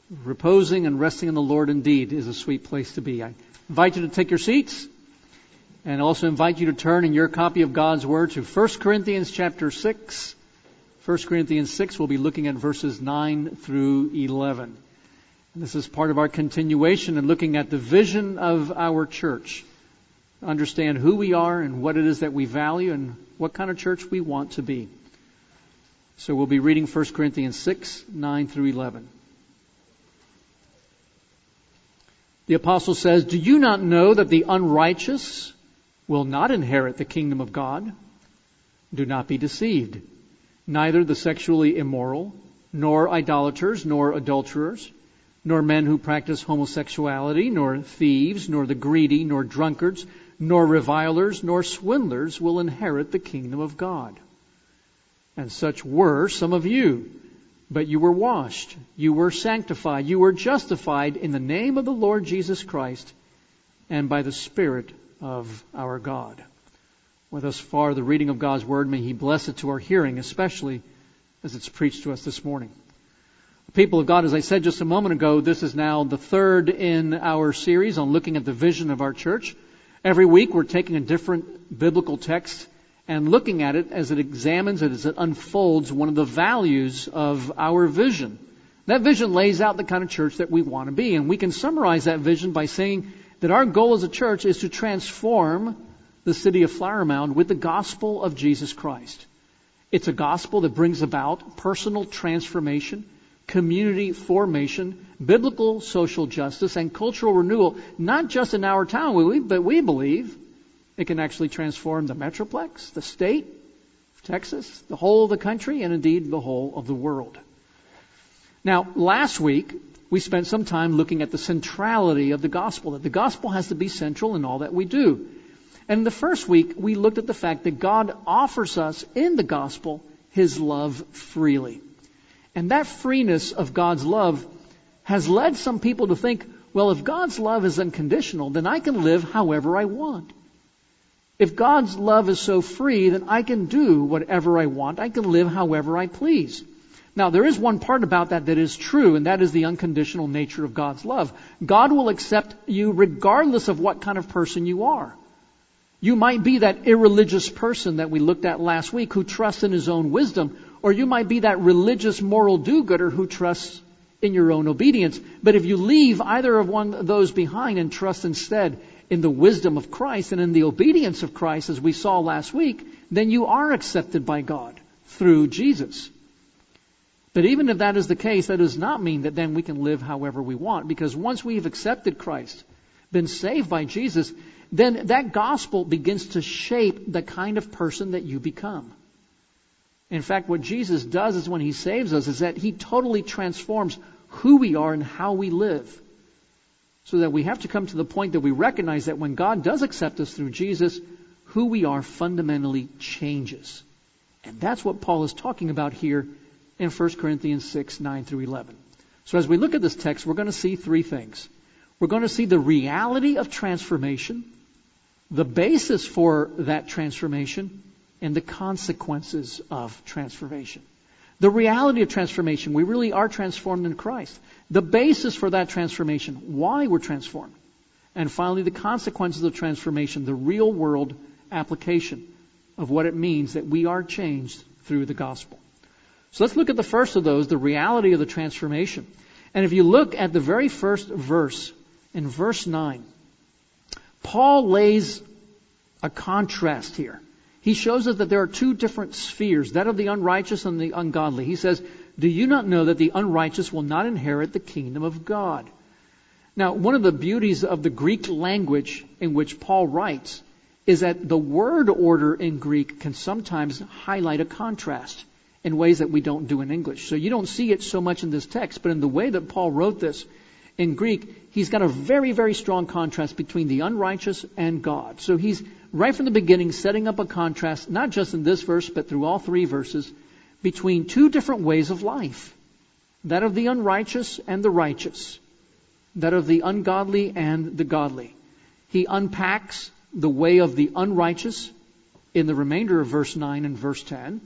Reposing and resting in the Lord indeed is a sweet place to be. I invite you to take your seats and also invite you to turn in your copy of God's Word to 1 Corinthians chapter 6. 1 Corinthians 6, we'll be looking at verses 9 through 11. This is part of our continuation in looking at the vision of our church. Understand who we are and what it is that we value and what kind of church we want to be. So we'll be reading 1 Corinthians 6, 9 through 11. The apostle says, "Do you not know that the unrighteous will not inherit the kingdom of God? Do not be deceived. Neither the sexually immoral, nor idolaters, nor adulterers, nor men who practice homosexuality, nor thieves, nor the greedy, nor drunkards, nor revilers, nor swindlers will inherit the kingdom of God. And such were some of you. But you were washed, you were sanctified, you were justified in the name of the Lord Jesus Christ and by the Spirit of our God." Well, thus far, the reading of God's Word, may He bless it to our hearing, especially as it's preached to us this morning. People of God, as I said just a moment ago, this is now the third in our series on looking at the vision of our church. Every week we're taking a different biblical text and looking at it as it examines it, as it unfolds one of the values of our vision. That vision lays out the kind of church that we want to be. And we can summarize that vision by saying that our goal as a church is to transform the city of Flower Mound with the gospel of Jesus Christ. It's a gospel that brings about personal transformation, community formation, biblical social justice, and cultural renewal, not just in our town, but we believe it can actually transform the Metroplex, the state of Texas, the whole of the country, and indeed the whole of the world. Now, last week, we spent some time looking at the centrality of the gospel, that the gospel has to be central in all that we do. And in the first week, we looked at the fact that God offers us in the gospel His love freely. And that freeness of God's love has led some people to think, well, if God's love is unconditional, then I can live however I want. If God's love is so free, then I can do whatever I want. I can live however I please. Now, there is one part about that that is true, and that is the unconditional nature of God's love. God will accept you regardless of what kind of person you are. You might be that irreligious person that we looked at last week who trusts in his own wisdom, or you might be that religious moral do-gooder who trusts in your own obedience. But if you leave either of one of those behind and trust instead in the wisdom of Christ and in the obedience of Christ, as we saw last week, then you are accepted by God through Jesus. But even if that is the case, that does not mean that then we can live however we want. Because once we've accepted Christ, been saved by Jesus, then that gospel begins to shape the kind of person that you become. In fact, what Jesus does is when He saves us is that He totally transforms who we are and how we live. So that we have to come to the point that we recognize that when God does accept us through Jesus, who we are fundamentally changes. And that's what Paul is talking about here in 1 Corinthians 6, 9 through 11. So as we look at this text, we're going to see three things. We're going to see the reality of transformation, the basis for that transformation, and the consequences of transformation. The reality of transformation, we really are transformed in Christ. The basis for that transformation, why we're transformed. And finally, the consequences of transformation, the real world application of what it means that we are changed through the gospel. So let's look at the first of those, the reality of the transformation. And if you look at the very first verse, in verse 9, Paul lays a contrast here. He shows us that there are two different spheres, that of the unrighteous and the ungodly. He says, "Do you not know that the unrighteous will not inherit the kingdom of God?" Now, one of the beauties of the Greek language in which Paul writes is that the word order in Greek can sometimes highlight a contrast in ways that we don't do in English. So you don't see it so much in this text, but in the way that Paul wrote this in Greek, he's got a very, very strong contrast between the unrighteous and God. So he's right from the beginning setting up a contrast, not just in this verse, but through all three verses, between two different ways of life. That of the unrighteous and the righteous. That of the ungodly and the godly. He unpacks the way of the unrighteous in the remainder of verse 9 and verse 10.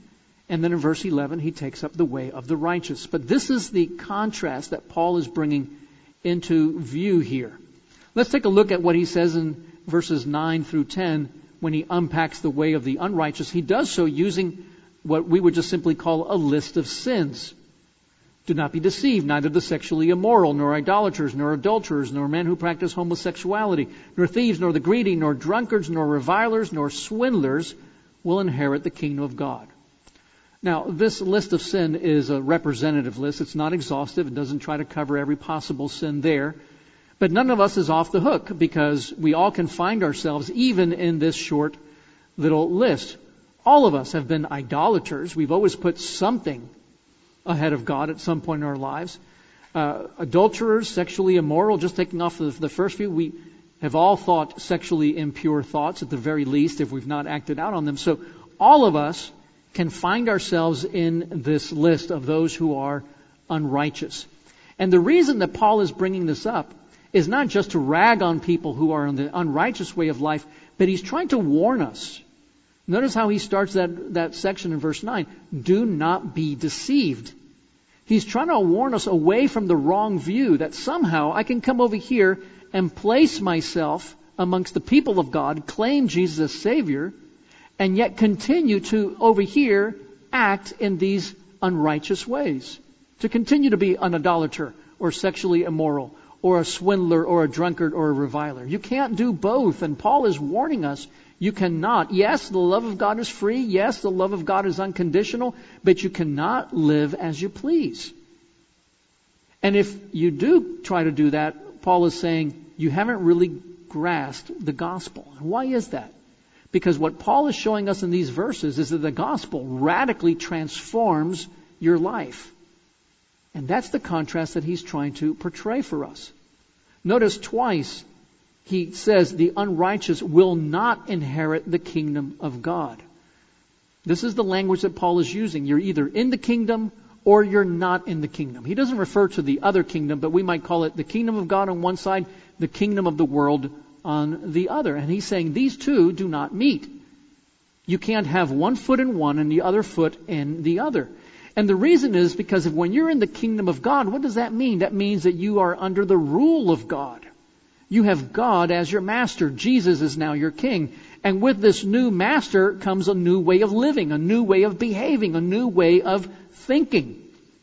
And then in verse 11, he takes up the way of the righteous. But this is the contrast that Paul is bringing into view here. Let's take a look at what he says in verses 9 through 10 when he unpacks the way of the unrighteous. He does so using what we would just simply call a list of sins. Do not be deceived, neither the sexually immoral, nor idolaters, nor adulterers, nor men who practice homosexuality, nor thieves, nor the greedy, nor drunkards, nor revilers, nor swindlers will inherit the kingdom of God. Now, this list of sin is a representative list. It's not exhaustive. It doesn't try to cover every possible sin there. But none of us is off the hook because we all can find ourselves even in this short little list. All of us have been idolaters. We've always put something ahead of God at some point in our lives. Adulterers, sexually immoral, just taking off the first few, we have all thought sexually impure thoughts at the very least if we've not acted out on them. So all of us can find ourselves in this list of those who are unrighteous. And the reason that Paul is bringing this up is not just to rag on people who are in the unrighteous way of life, but he's trying to warn us. Notice how he starts that section in verse 9. Do not be deceived. He's trying to warn us away from the wrong view that somehow I can come over here and place myself amongst the people of God, claim Jesus as Savior, and yet continue to, over here, act in these unrighteous ways. To continue to be an idolater or sexually immoral or a swindler or a drunkard or a reviler. You can't do both. And Paul is warning us, you cannot. Yes, the love of God is free. Yes, the love of God is unconditional. But you cannot live as you please. And if you do try to do that, Paul is saying you haven't really grasped the gospel. And why is that? Because what Paul is showing us in these verses is that the gospel radically transforms your life. And that's the contrast that he's trying to portray for us. Notice twice he says the unrighteous will not inherit the kingdom of God. This is the language that Paul is using. You're either in the kingdom or you're not in the kingdom. He doesn't refer to the other kingdom, but we might call it the kingdom of God on one side, the kingdom of the world on the other. And he's saying these two do not meet. You can't have one foot in one and the other foot in the other. And the reason is because when you're in the kingdom of God, what does that mean? That means that you are under the rule of God. You have God as your master. Jesus is now your king. And with this new master comes a new way of living, a new way of behaving, a new way of thinking.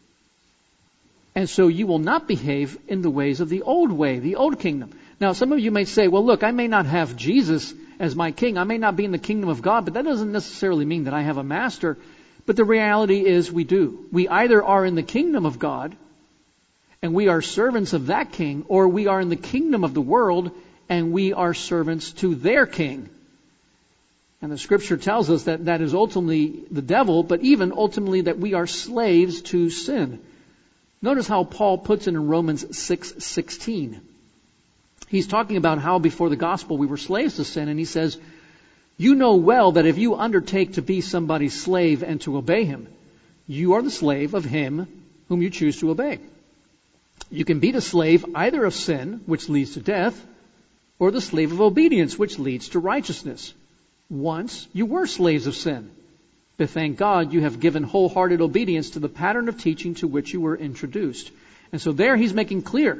And so you will not behave in the ways of the old way, the old kingdom. Now, some of you may say, well, look, I may not have Jesus as my king. I may not be in the kingdom of God, but that doesn't necessarily mean that I have a master. But the reality is we do. We either are in the kingdom of God and we are servants of that king, or we are in the kingdom of the world and we are servants to their king. And the scripture tells us that that is ultimately the devil, but even ultimately that we are slaves to sin. Notice how Paul puts it in Romans 6:16. He's talking about how before the gospel we were slaves to sin, and he says, you know well that if you undertake to be somebody's slave and to obey him, you are the slave of him whom you choose to obey. You can be the slave either of sin, which leads to death, or the slave of obedience, which leads to righteousness. Once you were slaves of sin, but thank God you have given wholehearted obedience to the pattern of teaching to which you were introduced. And so there he's making clear.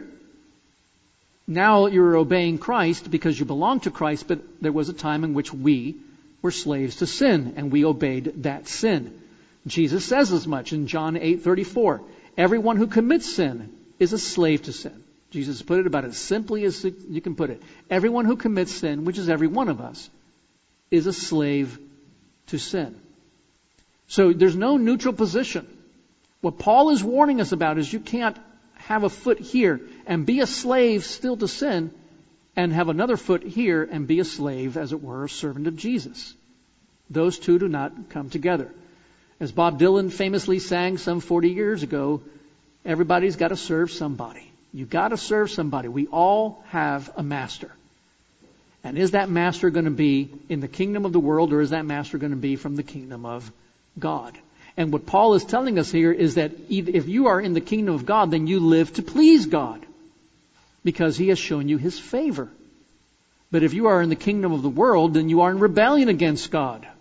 Now you're obeying Christ because you belong to Christ, but there was a time in which we were slaves to sin, and we obeyed that sin. Jesus says as much in John 8:34. Everyone who commits sin is a slave to sin. Jesus put it about as simply as you can put it. Everyone who commits sin, which is every one of us, is a slave to sin. So there's no neutral position. What Paul is warning us about is you can't have a foot here and be a slave still to sin, and have another foot here and be a slave, as it were, a servant of Jesus. Those two do not come together. As Bob Dylan famously sang some 40 years ago, everybody's got to serve somebody. You've got to serve somebody. We all have a master. And is that master going to be in the kingdom of the world, or is that master going to be from the kingdom of God? And what Paul is telling us here is that if you are in the kingdom of God, then you live to please God, because he has shown you his favor. But if you are in the kingdom of the world, then you are in rebellion against God.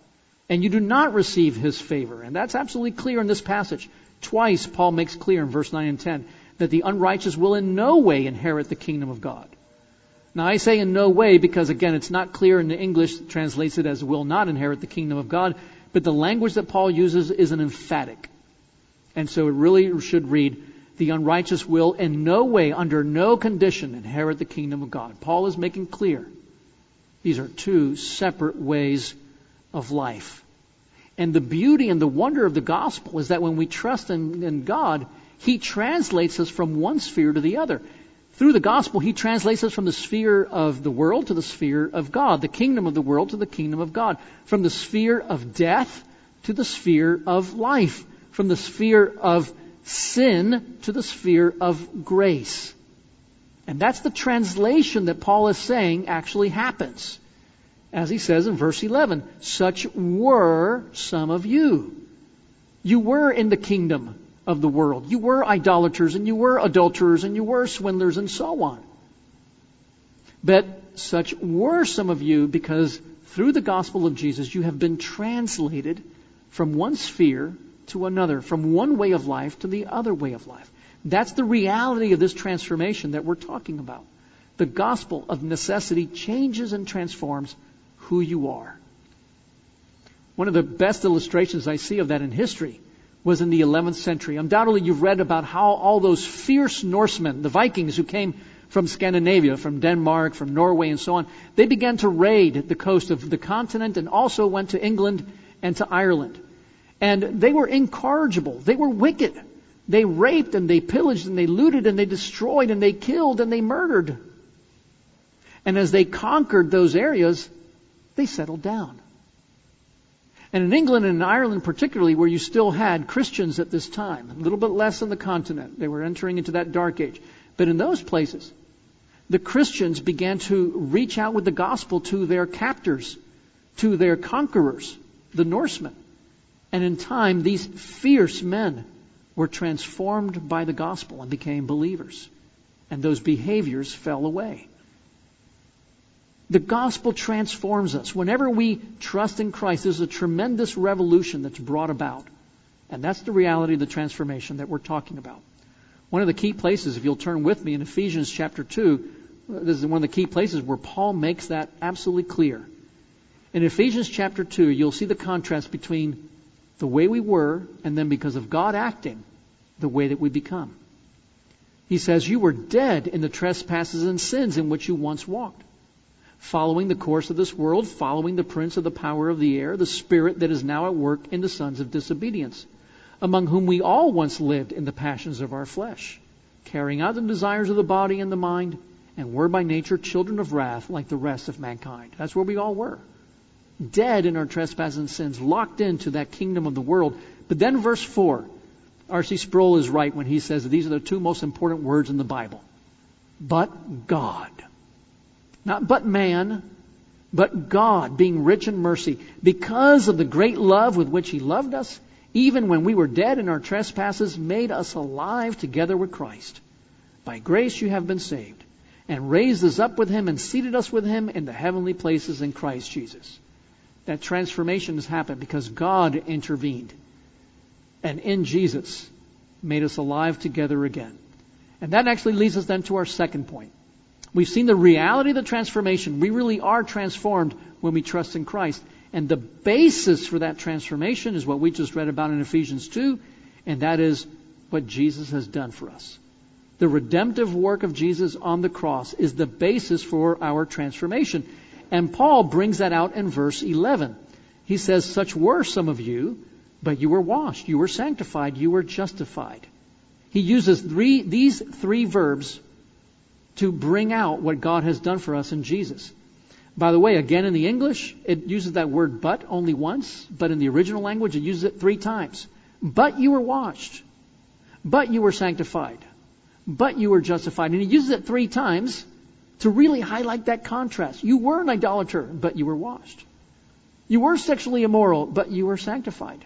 and you do not receive his favor. And that's absolutely clear in this passage. Twice Paul makes clear in verse 9 and 10 that the unrighteous will in no way inherit the kingdom of God. Now I say in no way because, again, it's not clear in the English. It translates it as will not inherit the kingdom of God. But the language that Paul uses is an emphatic. And so it really should read, the unrighteous will in no way, under no condition, inherit the kingdom of God. Paul is making clear these are two separate ways of life. And the beauty and the wonder of the gospel is that when we trust in God, he translates us from one sphere to the other. Through the gospel, he translates us from the sphere of the world to the sphere of God, the kingdom of the world to the kingdom of God, from the sphere of death to the sphere of life, from the sphere of sin to the sphere of grace. And that's the translation that Paul is saying actually happens. As he says in verse 11, such were some of you. You were in the kingdom of the world. You were idolaters, and you were adulterers, and you were swindlers, and so on. But such were some of you because through the gospel of Jesus, you have been translated from one sphere to another, from one way of life to the other way of life. That's the reality of this transformation that we're talking about. The gospel of necessity changes and transforms who you are. One of the best illustrations I see of that in history was in the 11th century. Undoubtedly, you've read about how all those fierce Norsemen, the Vikings who came from Scandinavia, from Denmark, from Norway, and so on, they began to raid the coast of the continent and also went to England and to Ireland. And they were incorrigible. They were wicked. They raped and they pillaged and they looted and they destroyed and they killed and they murdered. And as they conquered those areas, they settled down. And in England and in Ireland particularly, where you still had Christians at this time, a little bit less on the continent, they were entering into that dark age. But in those places, the Christians began to reach out with the gospel to their captors, to their conquerors, the Norsemen. And in time, these fierce men were transformed by the gospel and became believers. And those behaviors fell away. The gospel transforms us. Whenever we trust in Christ, there's a tremendous revolution that's brought about. And that's the reality of the transformation that we're talking about. One of the key places, if you'll turn with me in Ephesians chapter 2, this is one of the key places where Paul makes that absolutely clear. In Ephesians chapter 2, you'll see the contrast between the way we were and then because of God acting, the way that we become. He says, you were dead in the trespasses and sins in which you once walked, following the course of this world, following the prince of the power of the air, the spirit that is now at work in the sons of disobedience, among whom we all once lived in the passions of our flesh, carrying out the desires of the body and the mind, and were by nature children of wrath like the rest of mankind. That's where we all were. Dead in our trespasses and sins, locked into that kingdom of the world. But then verse 4, R.C. Sproul is right when he says that these are the two most important words in the Bible. But God. Not but man, but God, being rich in mercy, because of the great love with which he loved us, even when we were dead in our trespasses, made us alive together with Christ. By grace you have been saved, and raised us up with him and seated us with him in the heavenly places in Christ Jesus. That transformation has happened because God intervened, and in Jesus made us alive together again. And that actually leads us then to our second point. We've seen the reality of the transformation. We really are transformed when we trust in Christ. And the basis for that transformation is what we just read about in Ephesians 2, and that is what Jesus has done for us. The redemptive work of Jesus on the cross is the basis for our transformation. And Paul brings that out in verse 11. He says, such were some of you, but you were washed, you were sanctified, you were justified. He uses these three verbs to bring out what God has done for us in Jesus. By the way, again in the English, it uses that word but only once, but in the original language it uses it 3 times. But you were washed, but you were sanctified, but you were justified. And he uses it 3 times to really highlight that contrast. You were an idolater, but you were washed. You were sexually immoral, but you were sanctified.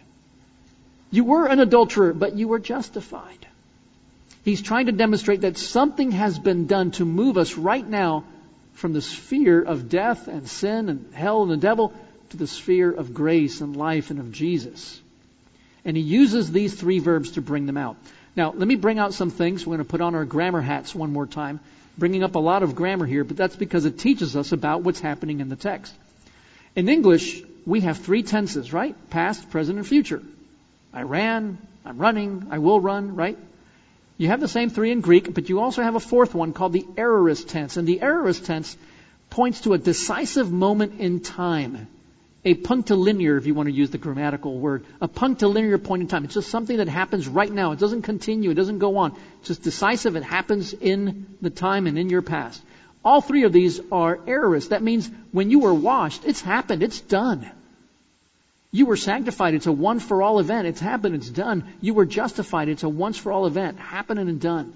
You were an adulterer, but you were justified. He's trying to demonstrate that something has been done to move us right now from the sphere of death and sin and hell and the devil to the sphere of grace and life and of Jesus. And he uses these three verbs to bring them out. Now, let me bring out some things. We're going to put on our grammar hats one more time, bringing up a lot of grammar here, but that's because it teaches us about what's happening in the text. In English, we have three tenses, right? Past, present, and future. I ran, I'm running, I will run, right? You have the same three in Greek, but you also have a fourth one called the aorist tense. And the aorist tense points to a decisive moment in time. A punctilinear, if you want to use the grammatical word, a punctilinear point in time. It's just something that happens right now. It doesn't continue. It doesn't go on. It's just decisive. It happens in the time and in your past. All three of these are aorist. That means when you were washed, it's happened. It's done. You were sanctified. It's a one-for-all event. It's happened. It's done. You were justified. It's a once-for-all event. Happening and done.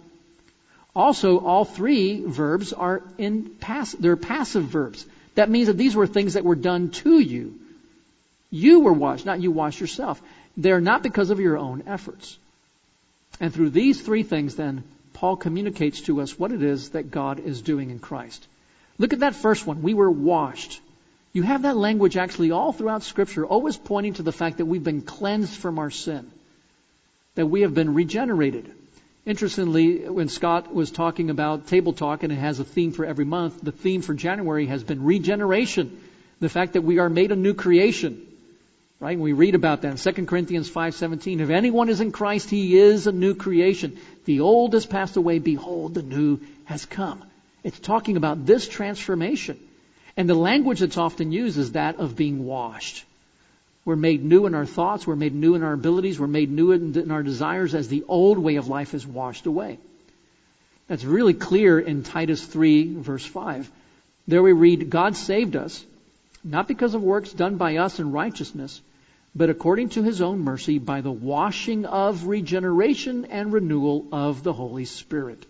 Also, all three verbs are they're passive verbs. That means that these were things that were done to you. You were washed, not you washed yourself. They're not because of your own efforts. And through these three things, then, Paul communicates to us what it is that God is doing in Christ. Look at that first one. We were washed. You have that language actually all throughout Scripture, always pointing to the fact that we've been cleansed from our sin, that we have been regenerated. Interestingly, when Scott was talking about Table Talk, and it has a theme for every month, the theme for January has been regeneration. The fact that we are made a new creation. Right? We read about that in 2 Corinthians 5:17. If anyone is in Christ, he is a new creation. The old has passed away. Behold, the new has come. It's talking about this transformation. And the language that's often used is that of being washed. We're made new in our thoughts. We're made new in our abilities. We're made new in our desires as the old way of life is washed away. That's really clear in Titus 3, verse 5. There we read, God saved us, not because of works done by us in righteousness, but according to His own mercy by the washing of regeneration and renewal of the Holy Spirit.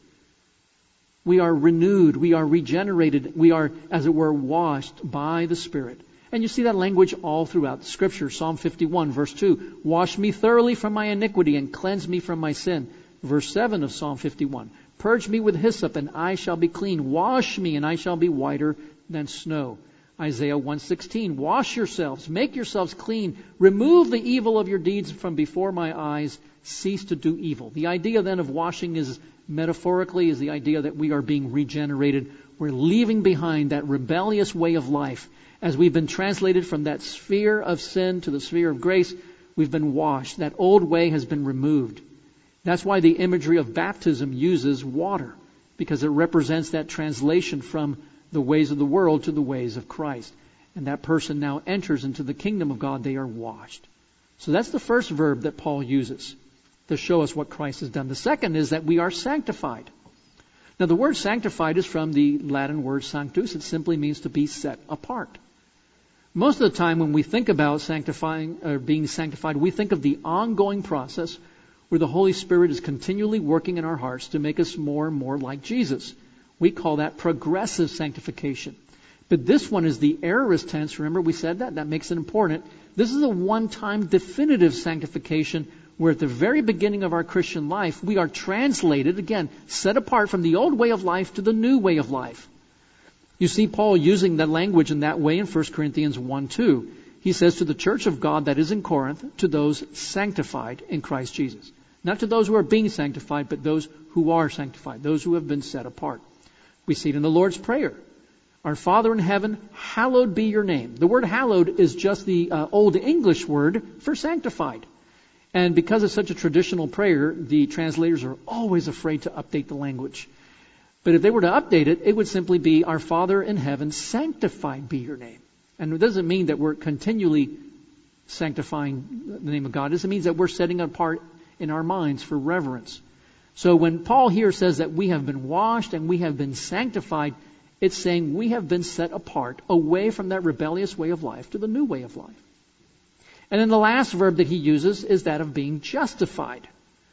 We are renewed. We are regenerated. We are, as it were, washed by the Spirit. And you see that language all throughout the Scripture. Psalm 51, verse 2. Wash me thoroughly from my iniquity and cleanse me from my sin. Verse 7 of Psalm 51. Purge me with hyssop and I shall be clean. Wash me and I shall be whiter than snow. Isaiah 1:16. Wash yourselves. Make yourselves clean. Remove the evil of your deeds from before my eyes. Cease to do evil. The idea then of washing is metaphorically is the idea that we are being regenerated. We're leaving behind that rebellious way of life. As we've been translated from that sphere of sin to the sphere of grace, we've been washed. That old way has been removed. That's why the imagery of baptism uses water, because it represents that translation from the ways of the world to the ways of Christ. And that person now enters into the kingdom of God. They are washed. So that's the first verb that Paul uses to show us what Christ has done. The second is that we are sanctified. Now the word sanctified is from the Latin word sanctus. It simply means to be set apart. Most of the time when we think about sanctifying or being sanctified, we think of the ongoing process where the Holy Spirit is continually working in our hearts to make us more and more like Jesus. We call that progressive sanctification. But this one is the aorist tense. Remember we said that? That makes it important. This is a one-time definitive sanctification where at the very beginning of our Christian life, we are translated, again, set apart from the old way of life to the new way of life. You see Paul using that language in that way in 1 Corinthians 1:2. He says to the church of God that is in Corinth, to those sanctified in Christ Jesus. Not to those who are being sanctified, but those who are sanctified, those who have been set apart. We see it in the Lord's Prayer. Our Father in heaven, hallowed be your name. The word hallowed is just the Old English word for sanctified. And because it's such a traditional prayer, the translators are always afraid to update the language. But if they were to update it, it would simply be, Our Father in heaven, sanctified be your name. And it doesn't mean that we're continually sanctifying the name of God. It means that we're setting it apart in our minds for reverence. So when Paul here says that we have been washed and we have been sanctified, it's saying we have been set apart away from that rebellious way of life to the new way of life. And then the last verb that he uses is that of being justified.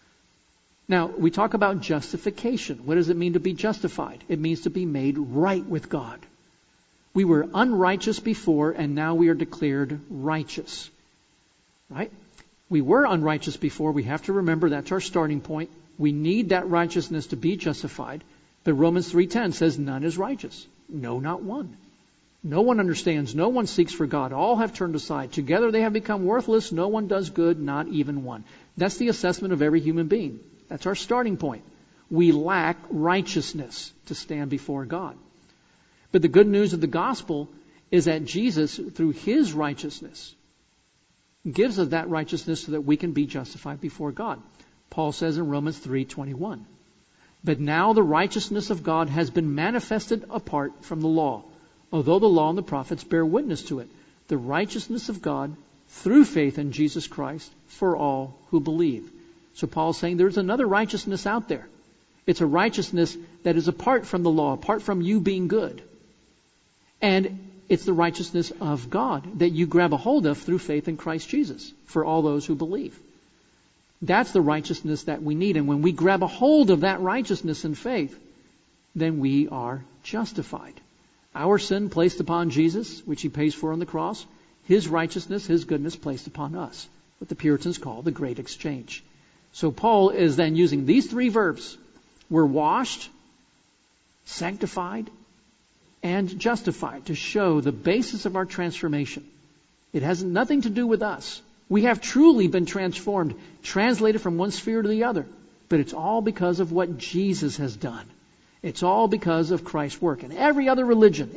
Now, we talk about justification. What does it mean to be justified? It means to be made right with God. We were unrighteous before, and now we are declared righteous. Right? We were unrighteous before. We have to remember that's our starting point. We need that righteousness to be justified. But Romans 3:10 says none is righteous. No, not one. No one understands. No one seeks for God. All have turned aside. Together they have become worthless. No one does good, not even one. That's the assessment of every human being. That's our starting point. We lack righteousness to stand before God. But the good news of the gospel is that Jesus, through His righteousness, gives us that righteousness so that we can be justified before God. Paul says in Romans 3:21, "But now the righteousness of God has been manifested apart from the law, although the law and the prophets bear witness to it, the righteousness of God through faith in Jesus Christ for all who believe." So Paul's saying there's another righteousness out there. It's a righteousness that is apart from the law, apart from you being good. And it's the righteousness of God that you grab a hold of through faith in Christ Jesus for all those who believe. That's the righteousness that we need. And when we grab a hold of that righteousness in faith, then we are justified. Our sin placed upon Jesus, which He pays for on the cross. His righteousness, His goodness placed upon us. What the Puritans call the great exchange. So Paul is then using these three verbs. We're washed, sanctified, and justified to show the basis of our transformation. It has nothing to do with us. We have truly been transformed, translated from one sphere to the other. But it's all because of what Jesus has done. It's all because of Christ's work. In every other religion,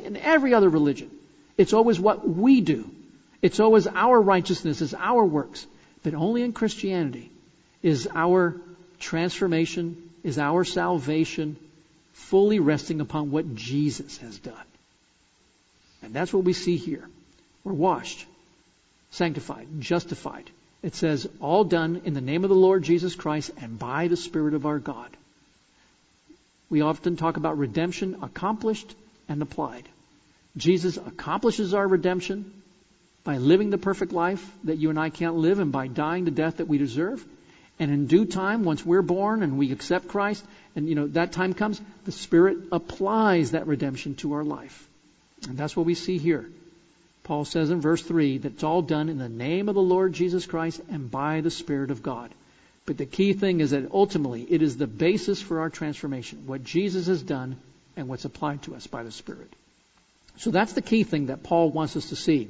it's always what we do. It's always our righteousness, it's our works. But only in Christianity is our transformation, is our salvation fully resting upon what Jesus has done. And that's what we see here. We're washed, sanctified, justified. It says, all done in the name of the Lord Jesus Christ and by the Spirit of our God. We often talk about redemption accomplished and applied. Jesus accomplishes our redemption by living the perfect life that you and I can't live and by dying the death that we deserve. And in due time, once we're born and we accept Christ, and that time comes, the Spirit applies that redemption to our life. And that's what we see here. Paul says in verse 3 that it's all done in the name of the Lord Jesus Christ and by the Spirit of God. But the key thing is that ultimately it is the basis for our transformation, what Jesus has done and what's applied to us by the Spirit. So that's the key thing that Paul wants us to see.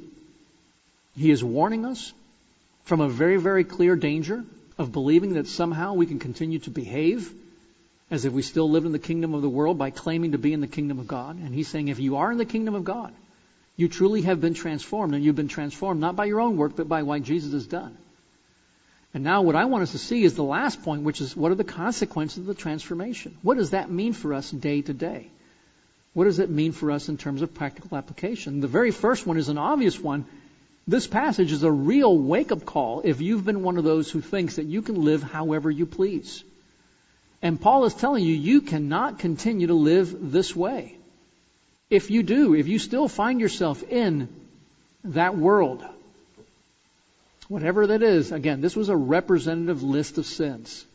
He is warning us from a very, very clear danger of believing that somehow we can continue to behave as if we still live in the kingdom of the world by claiming to be in the kingdom of God. And he's saying if you are in the kingdom of God, you truly have been transformed, and you've been transformed not by your own work, but by what Jesus has done. And now what I want us to see is the last point, which is what are the consequences of the transformation? What does that mean for us day to day? What does it mean for us in terms of practical application? The very first one is an obvious one. This passage is a real wake-up call if you've been one of those who thinks that you can live however you please. And Paul is telling you, you cannot continue to live this way. If you do, if you still find yourself in that world, whatever that is, again, this was a representative list of sins.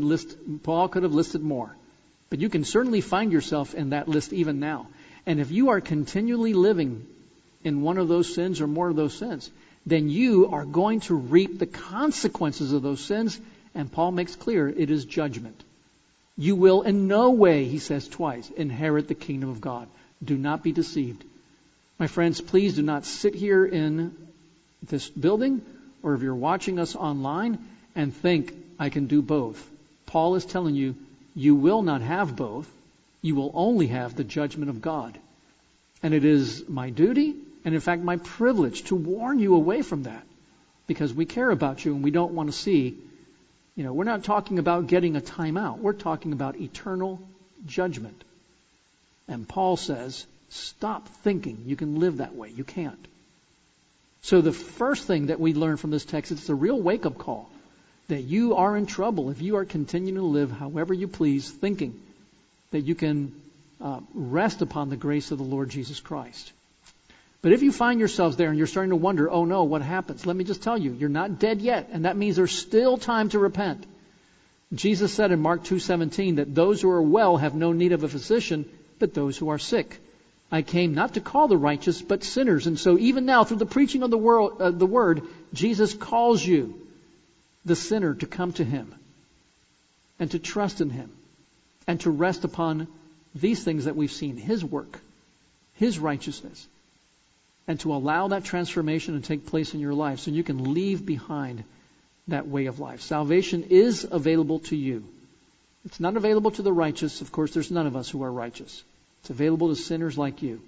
Paul could have listed more. But you can certainly find yourself in that list even now. And if you are continually living in one of those sins or more of those sins, then you are going to reap the consequences of those sins. And Paul makes clear it is judgment. You will in no way, he says twice, inherit the kingdom of God. Do not be deceived. My friends, please do not sit here in this building, or if you're watching us online, and think, I can do both. Paul is telling you, you will not have both. You will only have the judgment of God. And it is my duty, and in fact my privilege, to warn you away from that. Because we care about you and we don't want to see, we're not talking about getting a timeout. We're talking about eternal judgment. And Paul says, stop thinking you can live that way. You can't. So the first thing that we learn from this text is it's a real wake-up call that you are in trouble if you are continuing to live however you please, thinking that you can rest upon the grace of the Lord Jesus Christ. But if you find yourselves there and you're starting to wonder, oh no, what happens? Let me just tell you, you're not dead yet, and that means there's still time to repent. Jesus said in Mark 2:17 that those who are well have no need of a physician, but those who are sick. I came not to call the righteous, but sinners. And so even now, through the preaching of the word, Jesus calls you, the sinner, to come to Him and to trust in Him and to rest upon these things that we've seen, His work, His righteousness, and to allow that transformation to take place in your life so you can leave behind that way of life. Salvation is available to you. It's not available to the righteous. Of course, there's none of us who are righteous. It's available to sinners like you.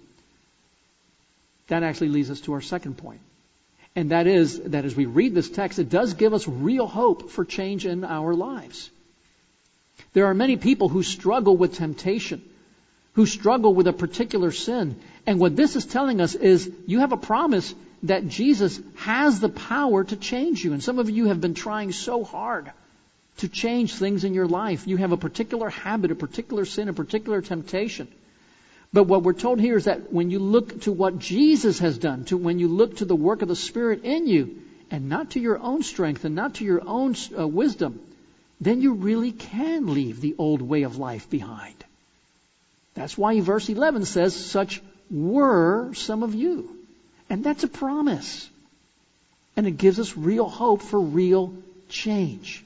That actually leads us to our second point. And that is that as we read this text, it does give us real hope for change in our lives. There are many people who struggle with temptation, who struggle with a particular sin. And what this is telling us is you have a promise that Jesus has the power to change you. And some of you have been trying so hard to change things in your life. You have a particular habit, a particular sin, a particular temptation. But what we're told here is that when you look to what Jesus has done, when you look to the work of the Spirit in you, and not to your own strength and not to your own wisdom, then you really can leave the old way of life behind. That's why verse 11 says, such were some of you. And that's a promise. And it gives us real hope for real change.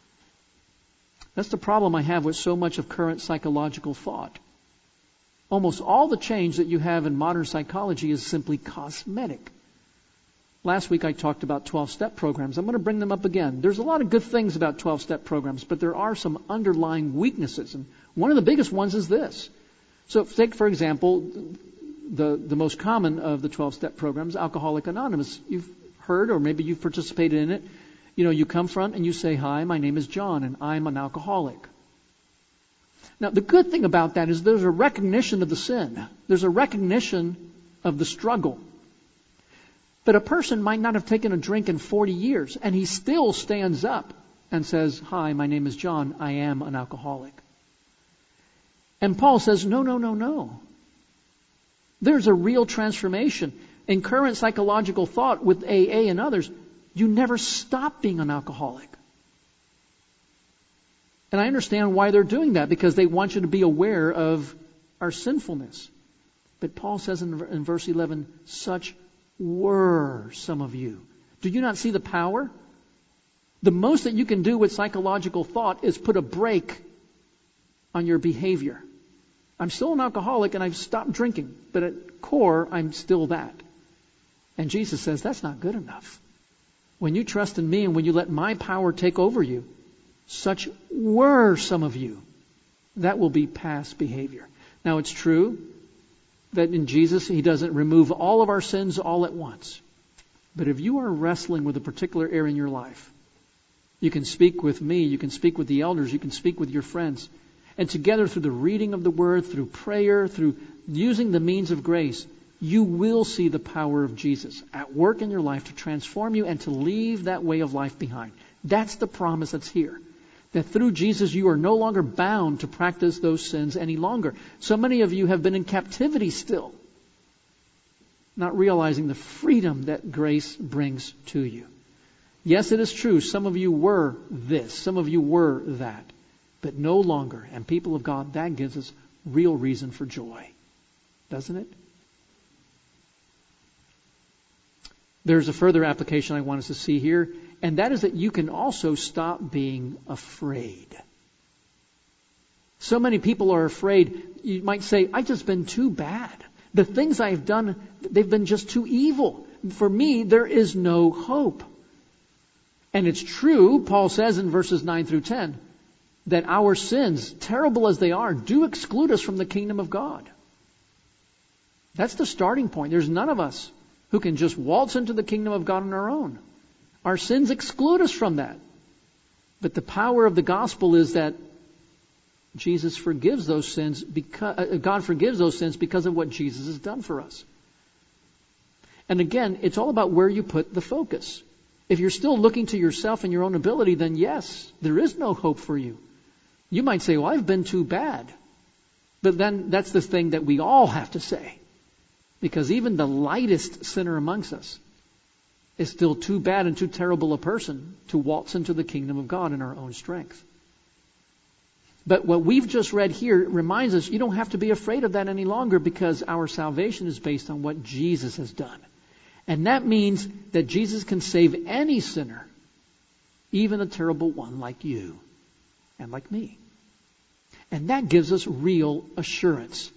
That's the problem I have with so much of current psychological thought. Almost all the change that you have in modern psychology is simply cosmetic. Last week I talked about 12-step programs. I'm going to bring them up again. There's a lot of good things about 12-step programs, but there are some underlying weaknesses. And one of the biggest ones is this. So take, for example, the most common of the 12-step programs, Alcoholics Anonymous. You've heard, or maybe you've participated in it. You know, you come front and you say, hi, my name is John, and I'm an alcoholic. Now, the good thing about that is there's a recognition of the sin. There's a recognition of the struggle. But a person might not have taken a drink in 40 years, and he still stands up and says, hi, my name is John, I am an alcoholic. And Paul says, no. There's a real transformation. In current psychological thought with AA and others, you never stop being an alcoholic. And I understand why they're doing that, because they want you to be aware of our sinfulness. But Paul says in verse 11, such were some of you. Do you not see the power? The most that you can do with psychological thought is put a brake on your behavior. I'm still an alcoholic and I've stopped drinking, but at core, I'm still that. And Jesus says, that's not good enough. When you trust in me and when you let my power take over you, such were some of you. That will be past behavior. Now, it's true that in Jesus, He doesn't remove all of our sins all at once. But if you are wrestling with a particular area in your life, you can speak with me, you can speak with the elders, you can speak with your friends. And together through the reading of the Word, through prayer, through using the means of grace, you will see the power of Jesus at work in your life to transform you and to leave that way of life behind. That's the promise that's here. That through Jesus you are no longer bound to practice those sins any longer. So many of you have been in captivity still, not realizing the freedom that grace brings to you. Yes, it is true. Some of you were this. Some of you were that. But no longer. And people of God, that gives us real reason for joy. Doesn't it? There's a further application I want us to see here. And that is that you can also stop being afraid. So many people are afraid. You might say, I've just been too bad. The things I've done, they've been just too evil. For me, there is no hope. And it's true, Paul says in verses 9 through 10, that our sins, terrible as they are, do exclude us from the kingdom of God. That's the starting point. There's none of us who can just waltz into the kingdom of God on our own. Our sins exclude us from that. But the power of the gospel is that Jesus forgives those sins because God forgives those sins because of what Jesus has done for us. And again, it's all about where you put the focus. If you're still looking to yourself and your own ability, then yes, there is no hope for you. You might say, well, I've been too bad. But then that's the thing that we all have to say. Because even the lightest sinner amongst us is still too bad and too terrible a person to waltz into the kingdom of God in our own strength. But what we've just read here reminds us you don't have to be afraid of that any longer, because our salvation is based on what Jesus has done. And that means that Jesus can save any sinner, even a terrible one like you and like me. And that gives us real assurance.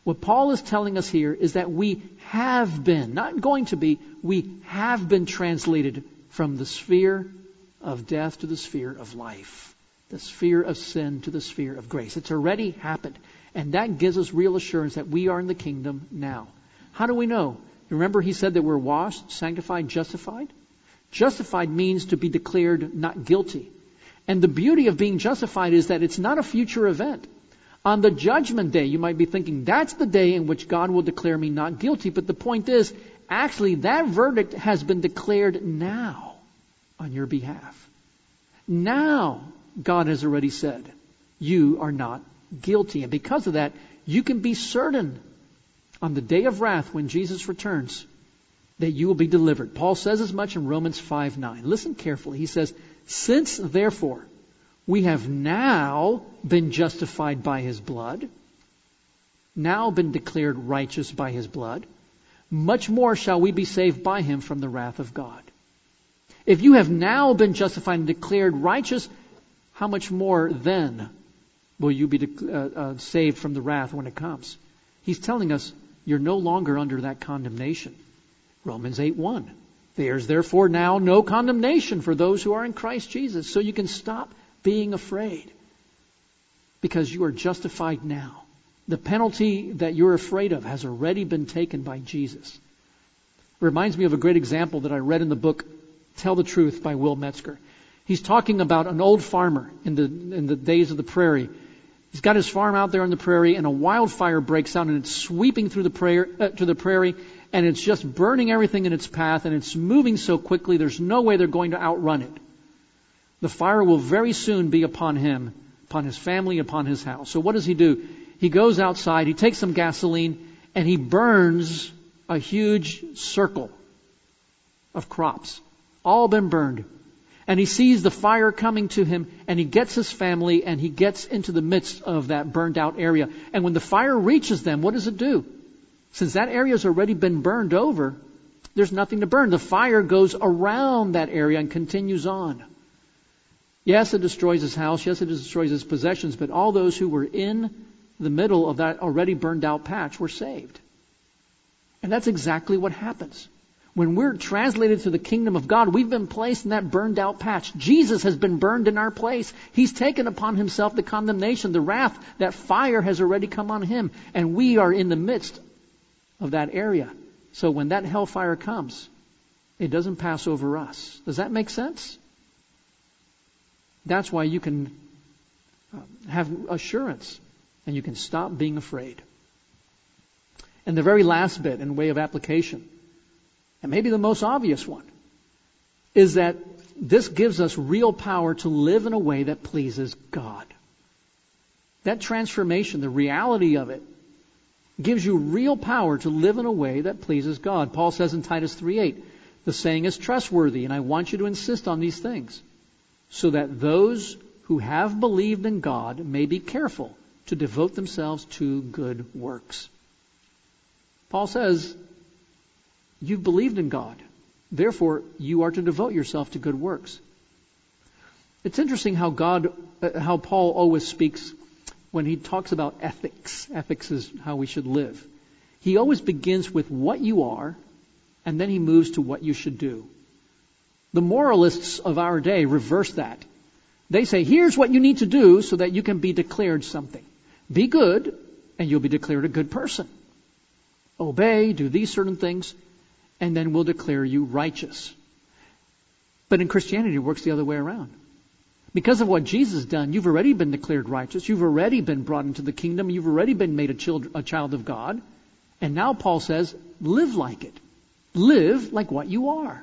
What Paul is telling us here is that we have been, not going to be, we have been translated from the sphere of death to the sphere of life, the sphere of sin to the sphere of grace. It's already happened. And that gives us real assurance that we are in the kingdom now. How do we know? Remember he said that we're washed, sanctified, justified? Justified means to be declared not guilty. And the beauty of being justified is that it's not a future event. On the judgment day, you might be thinking, that's the day in which God will declare me not guilty. But the point is, actually, that verdict has been declared now on your behalf. Now, God has already said, you are not guilty. And because of that, you can be certain on the day of wrath when Jesus returns that you will be delivered. Paul says as much in Romans 5:9. Listen carefully. He says, since therefore we have now been justified by his blood, now been declared righteous by his blood, much more shall we be saved by him from the wrath of God. If you have now been justified and declared righteous, how much more then will you be saved from the wrath when it comes? He's telling us you're no longer under that condemnation. Romans 8:1. There's therefore now no condemnation for those who are in Christ Jesus. So you can stop being afraid because you are justified now. The penalty that you're afraid of has already been taken by Jesus. It reminds me of a great example that I read in the book Tell the Truth by Will Metzger. He's talking about an old farmer in the days of the prairie. He's got his farm out there in the prairie, and a wildfire breaks out, and it's sweeping through the prairie, and it's just burning everything in its path, and it's moving so quickly there's no way they're going to outrun it. The fire will very soon be upon him, upon his family, upon his house. So what does he do? He goes outside, he takes some gasoline, and he burns a huge circle of crops. All been burned. And he sees the fire coming to him, and he gets his family, and he gets into the midst of that burned out area. And when the fire reaches them, what does it do? Since that area has already been burned over, there's nothing to burn. The fire goes around that area and continues on. Yes, it destroys his house. Yes, it destroys his possessions. But all those who were in the middle of that already burned out patch were saved. And that's exactly what happens. When we're translated to the kingdom of God, we've been placed in that burned out patch. Jesus has been burned in our place. He's taken upon himself the condemnation, the wrath. That fire has already come on him. And we are in the midst of that area. So when that hellfire comes, it doesn't pass over us. Does that make sense? That's why you can have assurance and you can stop being afraid. And the very last bit in way of application, and maybe the most obvious one, is that this gives us real power to live in a way that pleases God. That transformation, the reality of it, gives you real power to live in a way that pleases God. Paul says in Titus 3:8, the saying is trustworthy, and I want you to insist on these things, so that those who have believed in God may be careful to devote themselves to good works. Paul says, you've believed in God. Therefore, you are to devote yourself to good works. It's interesting how Paul always speaks when he talks about ethics. Ethics is how we should live. He always begins with what you are, and then he moves to what you should do. The moralists of our day reverse that. They say, here's what you need to do so that you can be declared something. Be good, and you'll be declared a good person. Obey, do these certain things, and then we'll declare you righteous. But in Christianity, it works the other way around. Because of what Jesus has done, you've already been declared righteous. You've already been brought into the kingdom. You've already been made a child of God. And now Paul says, live like it. Live like what you are.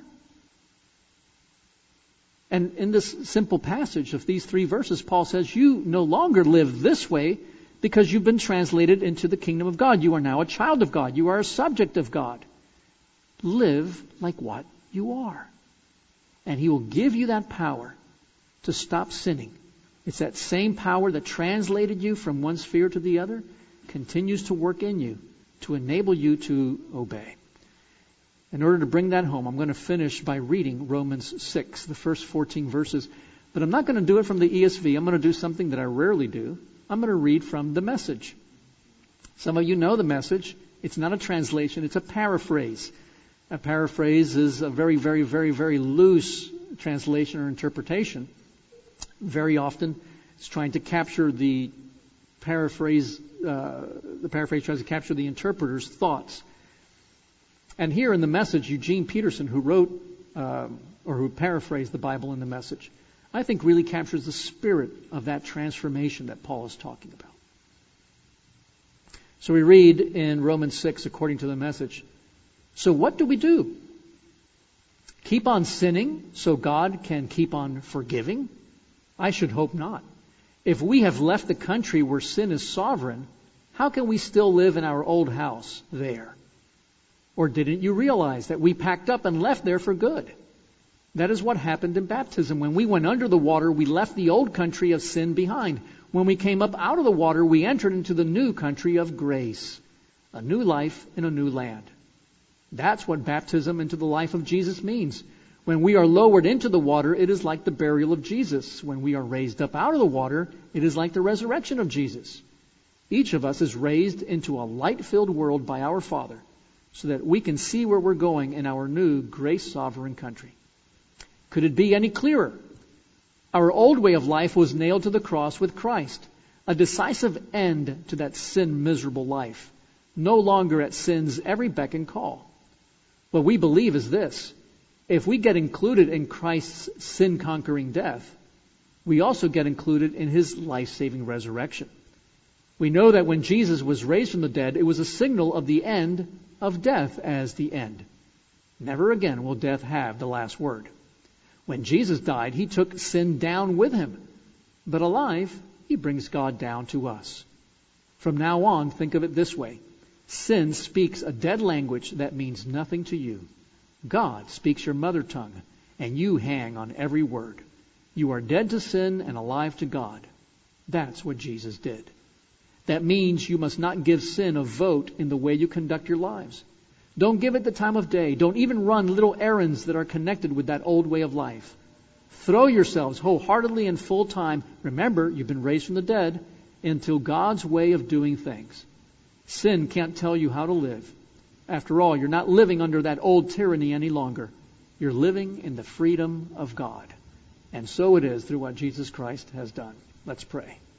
And in this simple passage of these 3 verses, Paul says, you no longer live this way because you've been translated into the kingdom of God. You are now a child of God. You are a subject of God. Live like what you are. And he will give you that power to stop sinning. It's that same power that translated you from one sphere to the other, continues to work in you to enable you to obey. In order to bring that home, I'm going to finish by reading Romans 6, the first 14 verses. But I'm not going to do it from the ESV. I'm going to do something that I rarely do. I'm going to read from the Message. Some of you know the message. It's not a translation, it's a paraphrase. A paraphrase is a very, very, very, very loose translation or interpretation. Very often, it's trying to capture the paraphrase. The paraphrase tries to capture the interpreter's thoughts. And here in the Message, Eugene Peterson, who wrote or who paraphrased the Bible in the Message, I think really captures the spirit of that transformation that Paul is talking about. So we read in Romans 6, according to the Message, so what do we do? Keep on sinning so God can keep on forgiving? I should hope not. If we have left the country where sin is sovereign, how can we still live in our old house there? Or didn't you realize that we packed up and left there for good? That is what happened in baptism. When we went under the water, we left the old country of sin behind. When we came up out of the water, we entered into the new country of grace, a new life in a new land. That's what baptism into the life of Jesus means. When we are lowered into the water, it is like the burial of Jesus. When we are raised up out of the water, it is like the resurrection of Jesus. Each of us is raised into a light-filled world by our Father so that we can see where we're going in our new grace-sovereign country. Could it be any clearer? Our old way of life was nailed to the cross with Christ, a decisive end to that sin-miserable life, no longer at sin's every beck and call. What we believe is this: if we get included in Christ's sin-conquering death, we also get included in His life-saving resurrection. We know that when Jesus was raised from the dead, it was a signal of the end of death as the end. Never again will death have the last word. When Jesus died, He took sin down with Him. But alive, He brings God down to us. From now on, think of it this way. Sin speaks a dead language that means nothing to you. God speaks your mother tongue, and you hang on every word. You are dead to sin and alive to God. That's what Jesus did. That means you must not give sin a vote in the way you conduct your lives. Don't give it the time of day. Don't even run little errands that are connected with that old way of life. Throw yourselves wholeheartedly and full time. Remember, you've been raised from the dead into God's way of doing things. Sin can't tell you how to live. After all, you're not living under that old tyranny any longer. You're living in the freedom of God. And so it is through what Jesus Christ has done. Let's pray.